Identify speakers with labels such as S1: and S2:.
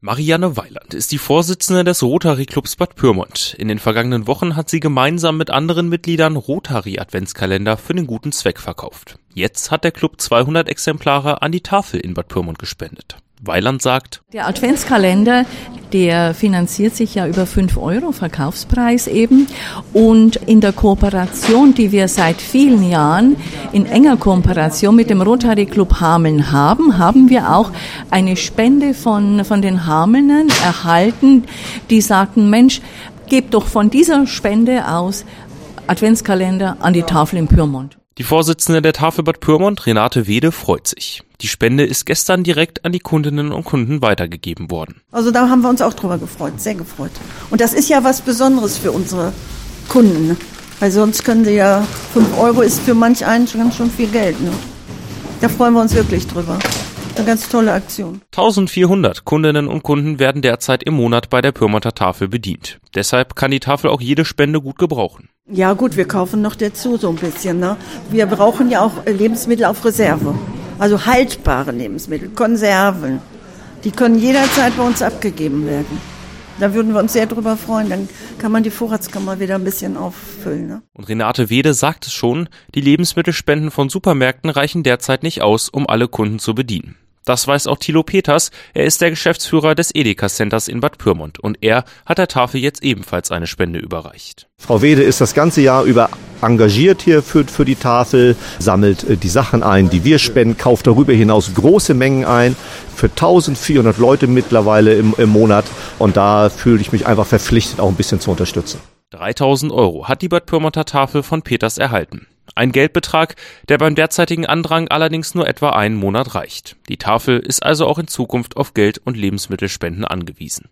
S1: Marianne Weiland ist die Vorsitzende des Rotary-Clubs Bad Pyrmont. In den vergangenen Wochen hat sie gemeinsam mit anderen Mitgliedern Rotary-Adventskalender für den guten Zweck verkauft. Jetzt hat der Club 200 Exemplare an die Tafel in Bad Pyrmont gespendet. Weiland sagt:
S2: Der Adventskalender, der finanziert sich ja über 5 € Verkaufspreis eben. Und in der Kooperation, die wir seit vielen Jahren in enger Kooperation mit dem Rotary Club Hameln haben wir auch eine Spende von den Hamelnern erhalten, die sagten: Mensch, gebt doch von dieser Spende aus Adventskalender an die Tafel in Pyrmont.
S1: Die Vorsitzende der Tafel Bad Pyrmont, Renate Wede, freut sich. Die Spende ist gestern direkt an die Kundinnen und Kunden weitergegeben worden.
S3: Also da haben wir uns auch drüber gefreut, sehr gefreut. Und das ist ja was Besonderes für unsere Kunden, weil sonst können sie ja, 5 € ist für manch einen schon viel Geld. Ne? Da freuen wir uns wirklich drüber. Eine ganz tolle Aktion.
S1: 1400 Kundinnen und Kunden werden derzeit im Monat bei der Pyrmonter Tafel bedient. Deshalb kann die Tafel auch jede Spende gut gebrauchen.
S3: Ja gut, wir kaufen noch dazu so ein bisschen. Ne? Wir brauchen ja auch Lebensmittel auf Reserve. Also haltbare Lebensmittel, Konserven. Die können jederzeit bei uns abgegeben werden. Da würden wir uns sehr drüber freuen. Dann kann man die Vorratskammer wieder ein bisschen auffüllen. Ne?
S1: Und Renate Wede sagt es schon, die Lebensmittelspenden von Supermärkten reichen derzeit nicht aus, um alle Kunden zu bedienen. Das weiß auch Thilo Peters, er ist der Geschäftsführer des Edeka Centers in Bad Pyrmont und er hat der Tafel jetzt ebenfalls eine Spende überreicht.
S4: Frau Wede ist das ganze Jahr über engagiert hier für die Tafel, sammelt die Sachen ein, die wir spenden, kauft darüber hinaus große Mengen ein, für 1400 Leute mittlerweile im Monat und da fühle ich mich einfach verpflichtet, auch ein bisschen zu unterstützen.
S1: 3.000 € hat die Bad Pyrmonter Tafel von Peters erhalten. Ein Geldbetrag, der beim derzeitigen Andrang allerdings nur etwa einen Monat reicht. Die Tafel ist also auch in Zukunft auf Geld- und Lebensmittelspenden angewiesen.